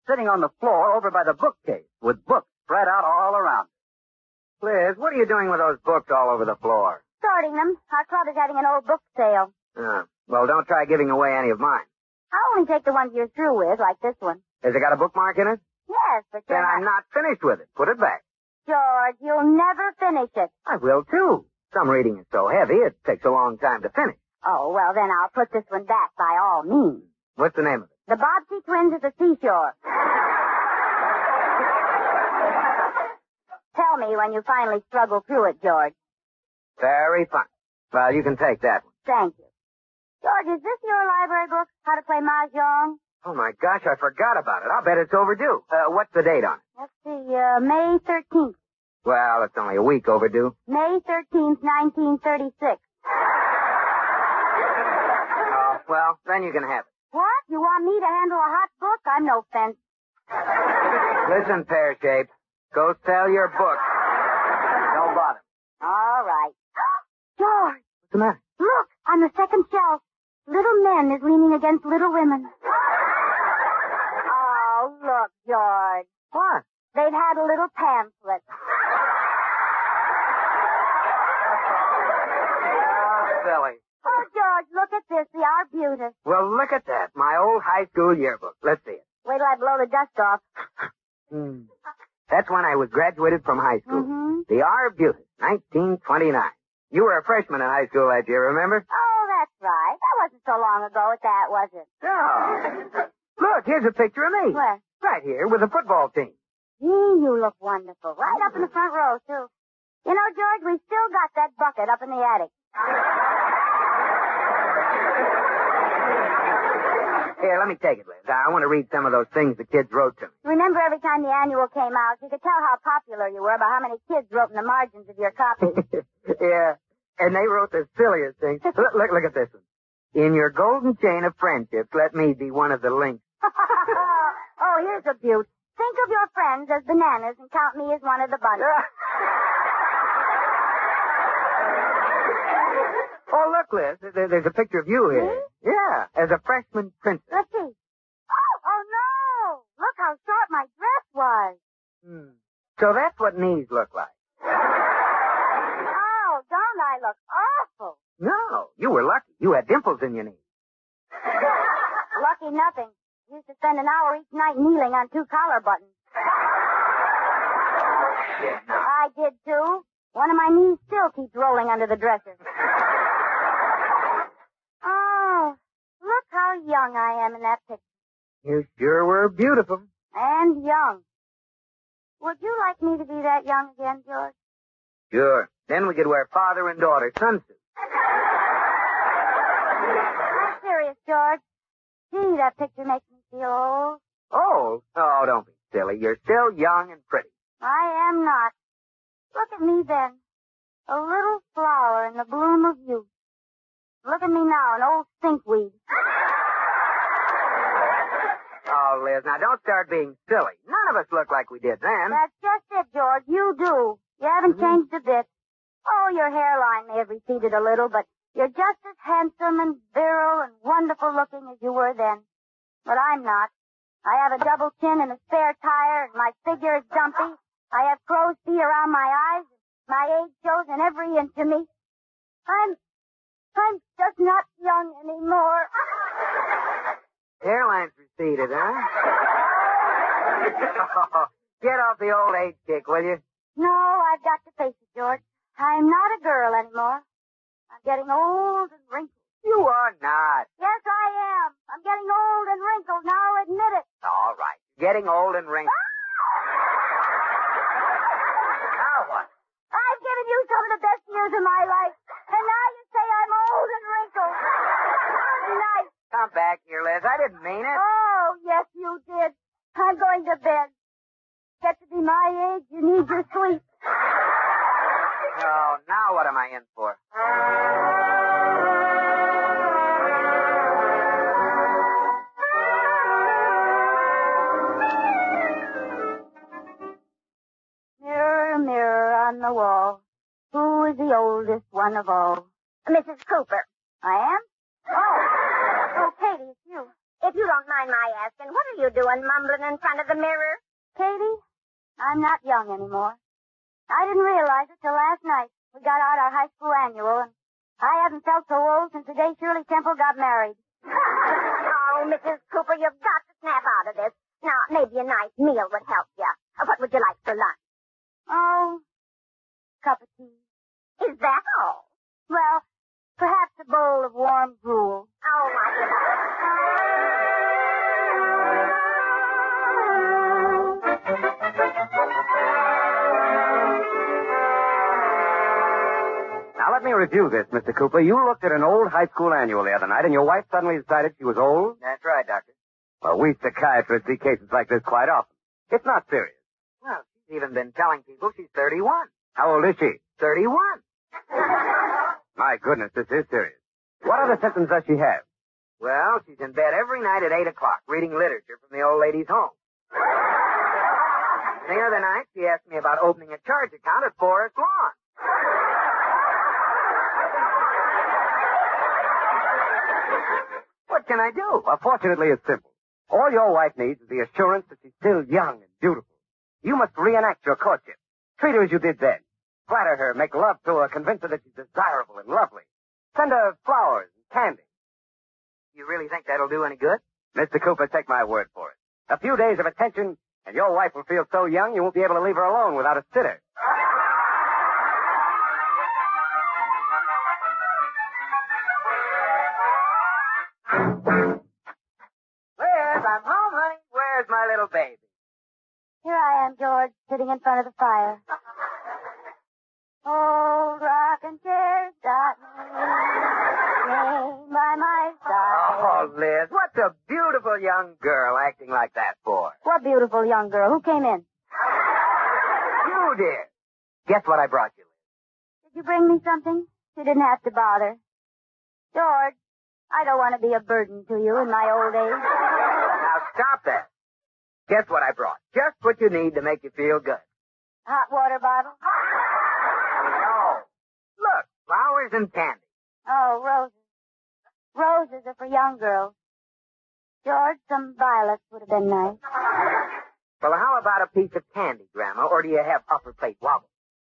sitting on the floor over by the bookcase with books spread out all around. Liz, what are you doing with those books all over the floor? Sorting them. Our club is having an old book sale. Well, don't try giving away any of mine. I'll only take the ones you're through with, like this one. Has it got a bookmark in it? Yes, but Then I'm not finished with it. Put it back. George, you'll never finish it. I will, too. Some reading is so heavy, it takes a long time to finish. Oh, well, then I'll put this one back by all means. What's the name of it? The Bobbsey Twins at the Seashore. Tell me when you finally struggle through it, George. Very funny. Well, you can take that one. Thank you. George, is this your library book, How to Play Mahjong? Oh, my gosh, I forgot about it. I'll bet it's overdue. What's the date on it? Let's see, May 13th. Well, it's only a week overdue. May 13th, 1936. Well, then you can have it. What? You want me to handle a hot book? I'm no fence. Listen, pear-shaped. Go sell your book. Don't bother. All right. George! What's the matter? Look, on the second shelf. Little Men is leaning against Little Women. Oh, look, George. What? They've had a little pamphlet. Oh, silly. Oh, George, look at this, the Arbutus. Well, look at that. My old high school yearbook. Let's see it. Wait till I blow the dust off. That's when I was graduated from high school. Mm-hmm. The Arbutus, 1929. You were a freshman in high school that year, remember? Oh, that's right. That wasn't so long ago at that, was it? No. Look, here's a picture of me. Where? Right here with the football team. Gee, you look wonderful. Right up in the front row, too. You know, George, we've still got that bucket up in the attic. Here, let me take it, Liz. I want to read some of those things the kids wrote to me. Remember every time the annual came out, you could tell how popular you were by how many kids wrote in the margins of your copy. Yeah, and they wrote the silliest things. Look at this one. In your golden chain of friendships, let me be one of the links. Oh, here's a beaut. Think of your friends as bananas and count me as one of the bunch. Oh, look, Liz, there's a picture of you here. Yeah, as a freshman princess. Let's see. Oh, no! Look how short my dress was. So that's what knees look like. Oh, don't I look awful? No, you were lucky. You had dimples in your knees. Lucky nothing. Used to spend an hour each night kneeling on 2 collar buttons. Yeah, no. I did, too. One of my knees still keeps rolling under the dresser. Oh, look how young I am in that picture. You sure were beautiful. And young. Would you like me to be that young again, George? Sure. Then we could wear father and daughter sunsuits. I'm serious, George. Gee, that picture makes me feel old. Old? Oh, don't be silly. You're still young and pretty. I am not. Look at me then. A little flower in the bloom of youth. Look at me now, an old stinkweed. Oh, Liz, now don't start being silly. None of us look like we did then. That's just it, George. You do. You haven't changed a bit. Oh, your hairline may have receded a little, but you're just as handsome and virile and wonderful looking as you were then. But I'm not. I have a double chin and a spare tire, and my figure is dumpy. I have crow's feet around my eyes. My age shows in every inch of me. I'm just not young anymore. Hairline's receded, huh? Get off the old age kick, will you? No, I've got to face it, George. I'm not a girl anymore. I'm getting old and wrinkled. You are not. Yes, I am. I'm getting old and wrinkled. Now I'll admit it. All right. Getting old and wrinkled. Now what? I've given you some of the best years of my life, and now you say I'm old and wrinkled. How nice. Come back here, Liz. I didn't mean it. Oh, yes, you did. I'm going to bed. Get to be my age, you need your sleep. Oh, now what am I in for? Mirror, mirror on the wall, who is the oldest one of all? Mrs. Cooper. I am? Oh, Katie, it's you. It's if you don't mind my asking, what are you doing mumbling in front of the mirror? Katie, I'm not young anymore. I didn't realize it till last night. We got out our high school annual, and I haven't felt so old since the day Shirley Temple got married. Oh, Mrs. Cooper, you've got to snap out of this. Now, maybe a nice meal would help you. What would you like for lunch? Oh, cup of tea. Is that all? Well, perhaps a bowl of warm gruel. Oh, my goodness. Now, let me review this, Mr. Cooper. You looked at an old high school annual the other night, and your wife suddenly decided she was old? That's right, Doctor. Well, we psychiatrists see cases like this quite often. It's not serious. Well, she's even been telling people she's 31. How old is she? 31. My goodness, this is serious. What other symptoms does she have? Well, she's in bed every night at 8 o'clock, reading literature from the old lady's home. The other night, she asked me about opening a charge account at Forest Lawn. What can I do? Well, fortunately, it's simple. All your wife needs is the assurance that she's still young and beautiful. You must reenact your courtship. Treat her as you did then. Flatter her, make love to her, convince her that she's desirable and lovely. Send her flowers and candy. You really think that'll do any good? Mr. Cooper, take my word for it. A few days of attention, and your wife will feel so young you won't be able to leave her alone without a sitter. Liz, I'm home, honey. Where's my little baby? Here I am, George, sitting in front of the fire. Old rocking chairs got me laying by my side. Oh, Liz, what's a beautiful young girl acting like that for? What beautiful young girl. Who came in? You did. Guess what I brought you, Liz? Did you bring me something? You didn't have to bother. George, I don't want to be a burden to you in my old age. Now, stop that. Guess what I brought? Just what you need to make you feel good. Hot water bottle? No. Look, flowers and candy. Oh, roses. Roses are for young girls. George, some violets would have been nice. Well, how about a piece of candy, Grandma? Or do you have upper plate wobble?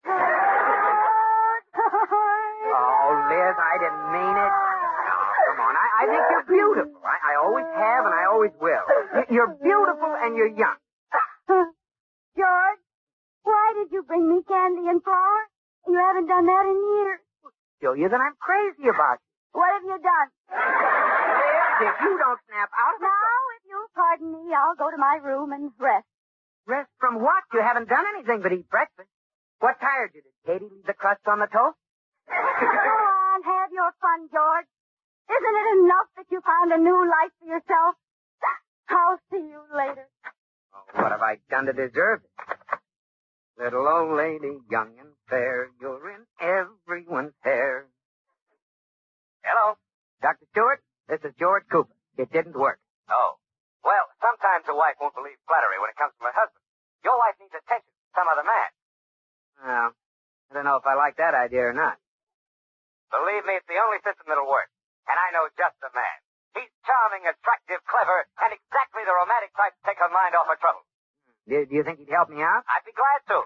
Oh, Liz, I didn't mean it. Oh, come on. I think you're beautiful. I always have and I always will. You're beautiful and you're young. George, why did you bring me candy and flowers? You haven't done that in years. Show you that I'm crazy about you. What have you done? Liz, if you don't snap out of it... Now, if you'll pardon me, I'll go to my room and rest. Rest from what? You haven't done anything but eat breakfast. What tired you? Did Katie leave the crust on the toast? Go on, have your fun, George. Isn't it enough that you found a new life for yourself? I'll see you later. Oh, what have I done to deserve it? Little old lady, young and fair, you're in everyone's hair. Hello, Dr. Stewart. This is George Cooper. It didn't work. Oh. Well, sometimes a wife won't believe flattery when it comes from her husband. Your wife needs attention from some other man. Well, I don't know if I like that idea or not. Believe me, it's the only system that'll work. And I know just the man. He's charming, attractive, clever, and exactly the romantic type to take her mind off her trouble. Do you think he'd help me out? I'd be glad to.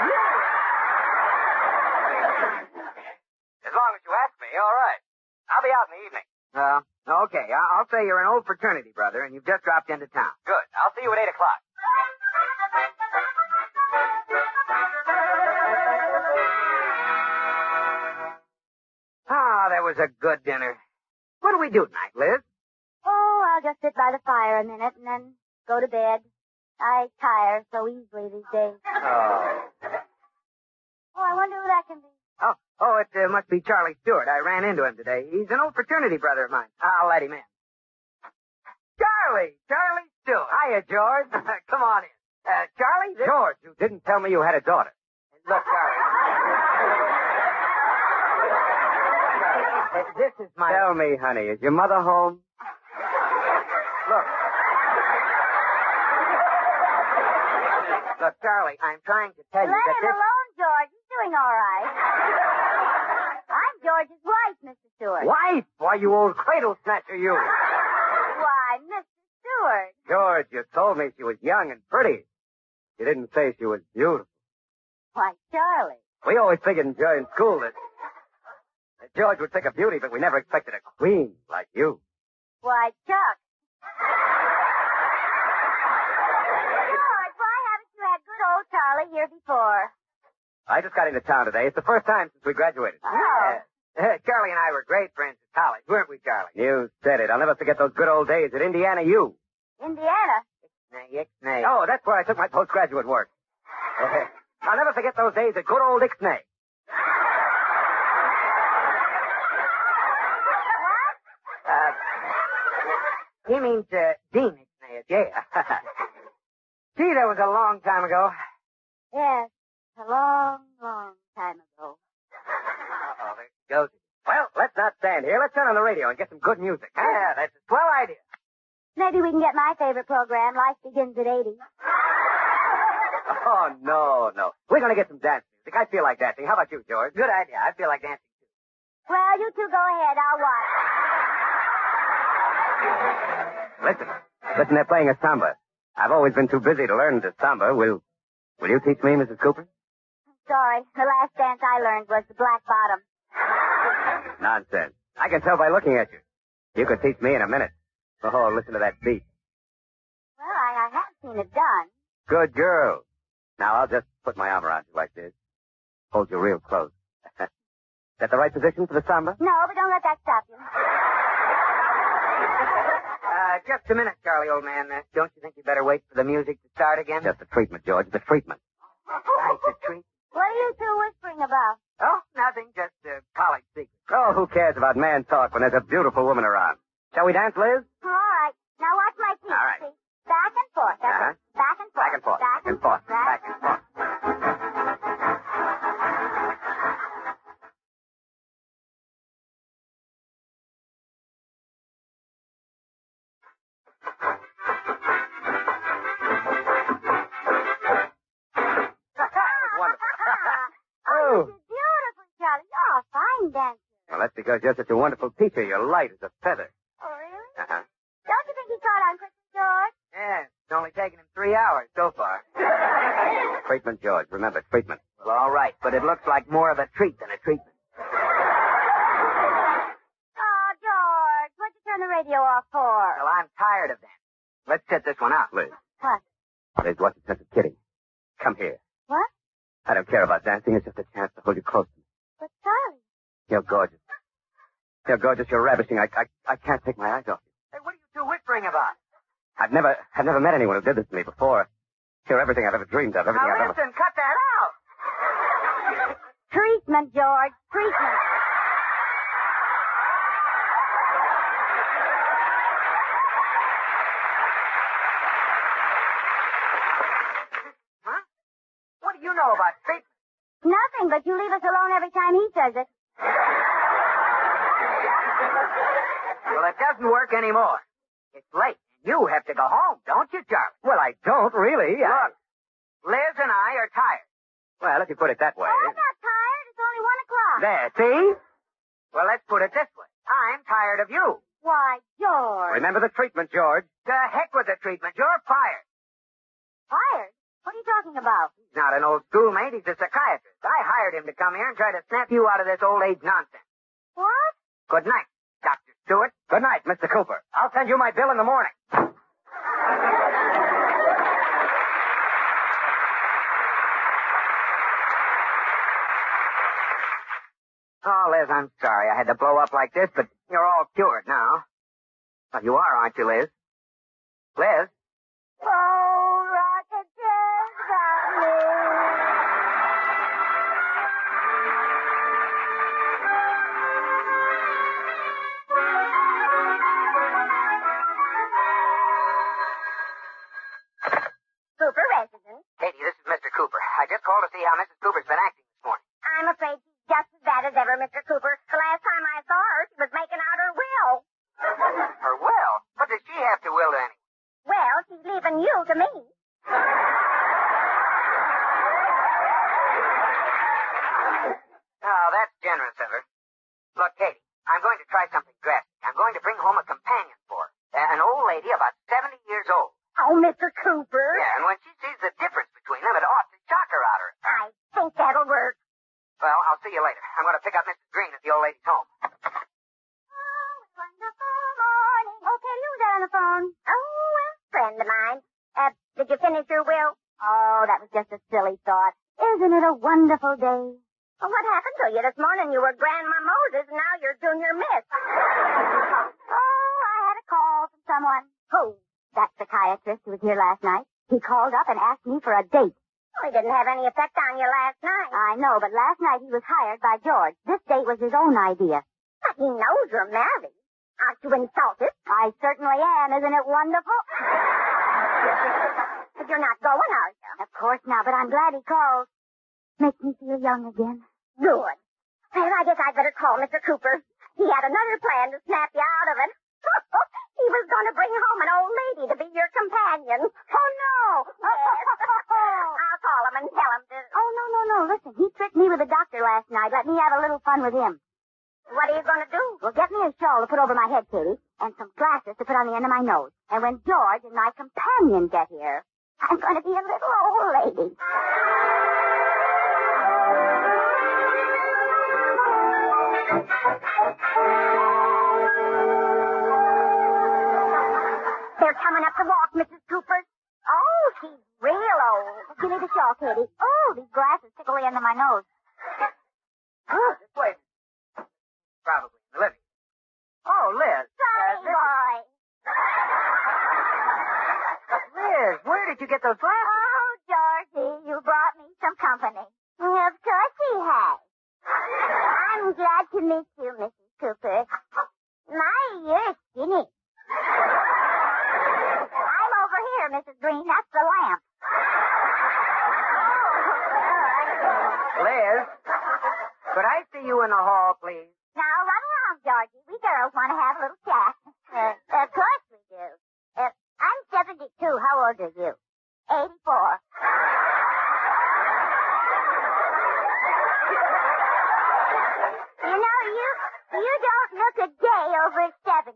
As long as you ask me, all right. I'll be out in the evening. Okay. I'll say you're an old fraternity brother, and you've just dropped into town. Good. I'll see you at 8 o'clock. Ah, that was a good dinner. What do we do tonight, Liz? Oh, I'll just sit by the fire a minute and then go to bed. I tire so easily these days. Oh, I wonder who that can be. it must be Charlie Stewart. I ran into him today. He's an old fraternity brother of mine. I'll let him in. Charlie Stewart. Hiya, George. Come on in. Charlie, George, you didn't tell me you had a daughter. Look, Charlie. This is my... Tell me, honey, is your mother home? Look, Charlie, I'm trying to tell you Let that him alone, George. He's doing all right. I'm George's wife, Mr. Stewart. Wife? Why, you old cradle snatcher, you. Why, Mr. Stewart. George, you told me she was young and pretty. You didn't say she was beautiful. Why, Charlie. We always figured in school that George would pick a beauty, but we never expected a queen like you. Why, Chuck. George, why haven't you had good old Charlie here before? I just got into town today. It's the first time since we graduated. Oh. Charlie and I were great friends at college, weren't we, Charlie? You said it. I'll never forget those good old days at Indiana U. Indiana. Ixnay. Oh, that's where I took my postgraduate work. I'll never forget those days at good old Ixnay. He means Dean Ixnay, yeah. Gee, that was a long time ago. Yes, a long, long time ago. Uh-oh, there she goes. Well, let's not stand here. Let's turn on the radio and get some good music. Huh? Yeah, that's a swell idea. Maybe we can get my favorite program, Life Begins at 80. Oh, no. We're going to get some dance music. I feel like dancing. How about you, George? Good idea. I feel like dancing, too. Well, you two go ahead. I'll watch. Listen, they're playing a samba. I've always been too busy to learn the samba. Will you teach me, Mrs. Cooper? Sorry, the last dance I learned was the Black Bottom. Nonsense. I can tell by looking at you. You could teach me in a minute. Oh, listen to that beat. Well, I have seen it done. Good girl. Now, I'll just put my arm around you like this. Hold you real close. Is that the right position for the samba? No, but don't let that stop you. Just a minute, Charlie, old man. Don't you think you better wait for the music to start again? Just the treatment, George. The treatment. Nice a treat. What are you two whispering about? Oh, nothing. Just college secret. Oh, who cares about man talk when there's a beautiful woman around? Shall we dance, Liz? All right. Now watch my feet. All right. See? Back and forth. That's Uh-huh. it. Back and forth. Back and forth. Back and forth. Back and forth. Oh, you did beautiful, Charlie. You're a fine dancer. Well, that's because you're such a wonderful teacher. You're light as a feather. Oh, really? Uh-huh. Don't you think he caught on quick, George? Yeah, it's only taken him 3 hours so far. Treatment, George. Remember, treatment. Well, all right, but it looks like more of a treat than a treatment. Oh, George, what'd you turn the radio off for? Well, I'm tired of that. Let's set this one out. Liz. What? Liz, what's the sense of kidding? Come here. What? I don't care about dancing. It's just a chance to hold you close to me. But, Charlie. You're gorgeous. You're gorgeous. You're ravishing. I can't take my eyes off you. Hey, what are you two whispering about? I've never met anyone who did this to me before. You're everything I've ever dreamed of. Everything Now, I've ever... listen, cut that out. Treatment, George. Treatment. Huh? What do you know about treatment? Nothing, but you leave us alone every time he says it. Well, it doesn't work anymore. It's late. You have to go home, don't you, Charlie? Well, I don't really. Look, Liz and I are tired. Well, if you put it that way. Oh, I'm not tired. It's only 1 o'clock. There, see? Well, let's put it this way. I'm tired of you. Why, George. Remember the treatment, George. To heck with the treatment. You're fired. Fired? What are you talking about? He's not an old schoolmate. He's a psychiatrist. I hired him to come here and try to snap you out of this old age nonsense. What? Good night, Dr. Stewart. Good night, Mr. Cooper. I'll send you my bill in the morning. Oh, Liz, I'm sorry I had to blow up like this, but you're all cured now. Well, you are, aren't you, Liz? Liz? Oh, rocket just got me. Cooper resident. Katie, this is Mr. Cooper. I just called to see how Mrs. Cooper's been acting this morning. I'm afraid she's just as bad as ever, Mr. Cooper. The last time I saw her, she was making out her will. Her will? What does she have to will to anyone? Well, she's leaving you to me. Oh, that's generous of her. Look, Katie, I'm going to try something drastic. I'm going to bring home a companion for her. An old lady about 70 years Oh, Mr. Cooper. Yeah, and when she sees the difference between them, it ought to shock her out of her. I think that'll work. Well, I'll see you later. I'm going to pick up Mrs. Green at the old lady's home. Oh, wonderful morning. Okay, who's there on the phone? Oh, a friend of mine. Did you finish your will? Oh, that was just a silly thought. Isn't it a wonderful day? Well, what happened to you this morning? You were Grandma Moses, and now you're Junior Miss. Oh, I had a call from someone. Who? That psychiatrist who was here last night. He called up and asked me for a date. Well, he didn't have any effect on you last night. I know, but last night he was hired by George. This date was his own idea. But he knows you're married. Aren't you insulted? I certainly am. Isn't it wonderful? But you're not going, are you? Of course not, but I'm glad he called. Makes me feel young again. Good. Well, I guess I'd better call Mr. Cooper. He had another plan to snap you out of it. He was going to bring home an old lady to be your companion. Oh, no. Yes. I'll call him and tell him to... Oh, no. Listen, he tricked me with the doctor last night. Let me have a little fun with him. What are you going to do? Well, get me a shawl to put over my head, Katie, and some glasses to put on the end of my nose. And when George and my companion get here, I'm going to be a little old lady. They're coming up the walk, Mrs. Cooper. Oh, she's real old. Give me the shawl, Katie. Oh, these glasses tickle the end of my nose. This way. Probably in the living. Oh, Liz. Sorry, boy. Liz, where did you get those glasses? Oh, Georgie, you brought me some company. Of course he has. I'm glad to meet you, Mrs. Cooper. My, you're skinny. I'm over here, Mrs. Green. That's the lamp. Liz, could I see you in the hall, please? Now, run along, Georgie. We girls want to have a little chat. Of course we do. I'm 72. How old are you? 84. You know, you don't look a day over 70.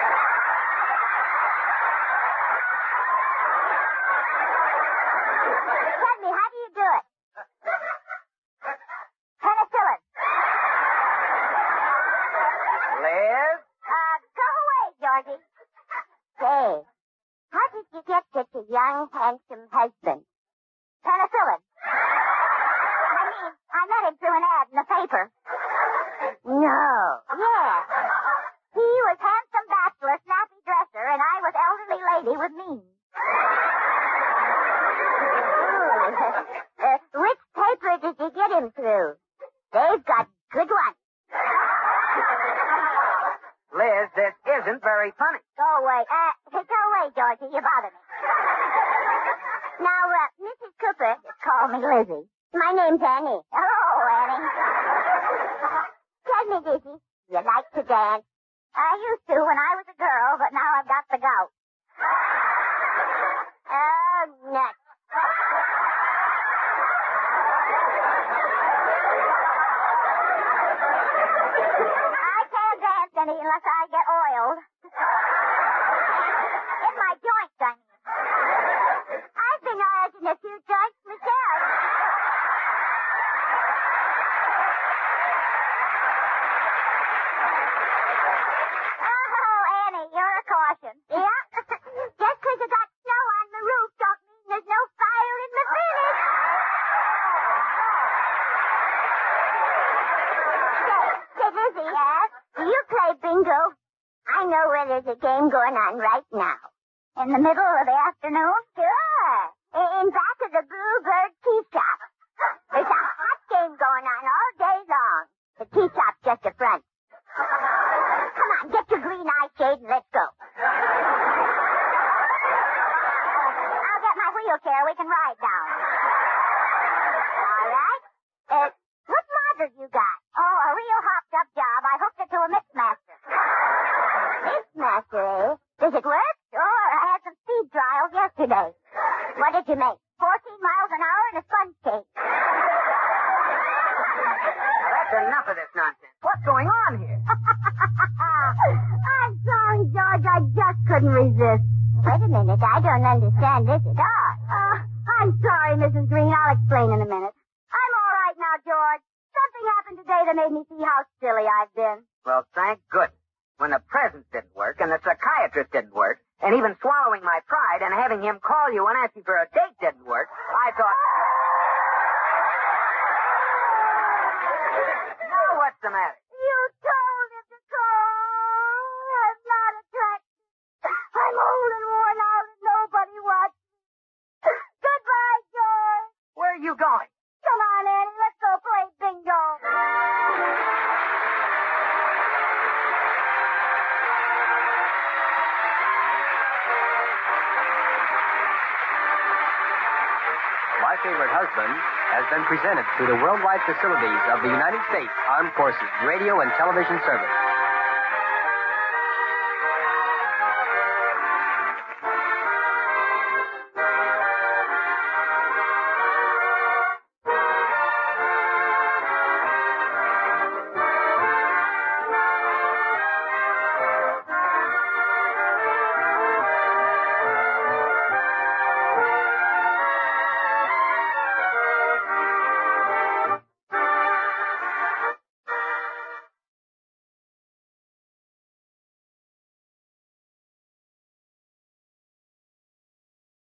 Tell me, how do you do it? Penicillin. Liz? Go away, Georgie. Say, how did you get such a young, handsome husband? Penicillin. I met him through an ad in the paper. No. Yeah. He was handsome bachelor, snappy dresser, and I was elderly lady with means. Which paper did you get him through? They've got good ones. Liz, this isn't very funny. Go away. Go away, Georgie. You bother me. Now, Mrs. Cooper just called me Lizzie. My name's Annie. Hello, Annie. Tell me, Dizzy, you like to dance? I used to when I was a girl, but now I've got the gout. Oh, nuts. I can't dance any unless I get oiled. In my joints, I mean. I've been oiled in a few joints myself. Oh, Annie, you're a caution. Yeah? Just 'cause you got snow on the roof don't mean there's no fire in the village. Say, Lizzie, do you play bingo? I know where there's a game going on right now. In the middle of the afternoon? Sure. In back of the Bluebird Tea Shop. There's a hot game going on all day long. The tea shop's just a front. Come on, get your green eye shade and let's go. I'll get my wheelchair. We can ride down. All right. What model you got? Oh, a real hopped-up job. I hooked it to a Mixmaster. Mixmaster, eh? Does it work? Sure. I had some speed trials yesterday. What did you make? 14 miles an hour and a sponge cake. Now, that's enough of this nonsense. What's going on here? I'm sorry, George. I just couldn't resist. Wait a minute. I don't understand this at all. I'm sorry, Mrs. Green. I'll explain in a minute. I'm all right now, George. Something happened today that made me see how silly I've been. Well, thank goodness. When the presents didn't work and the psychiatrist didn't work, and even swallowing my pride and having him call you and ask you for a date didn't work, I thought... Now what's the matter? You told him to call. I'm not attractive. I'm old and worn out and nobody wants me. Goodbye, George. Where are you going? Come on, Annie. Let's go play bingo. My Favorite Husband has been presented through the worldwide facilities of the United States Armed Forces Radio and Television Service.